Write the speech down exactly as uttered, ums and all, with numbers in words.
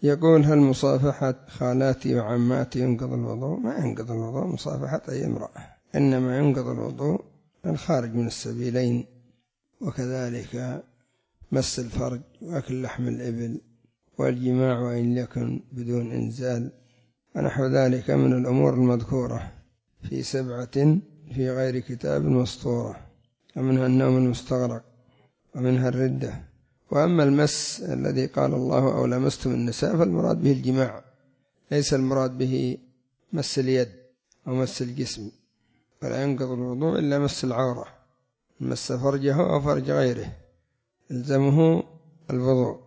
يقول: هل مصافحة خالاتي وعماتي ينقض الوضوء؟ ما ينقض الوضوء مصافحة أي امرأة، إنما ينقض الوضوء الخارج من السبيلين، وكذلك مس الفرج وأكل لحم الإبل والجماع وإن يكن بدون إنزال ونحو ذلك من الأمور المذكورة في سبعة في غير كتاب مسطورة، ومنها النوم المستغرق ومنها الردة. وأما المس الذي قال الله: أو لمستم النساء، فالمراد به الجماع، ليس المراد به مس اليد أو مس الجسم، فلا ينقض الوضوء إلا مس العورة، مس فرجه أو فرج غيره يلزمه الوضوء.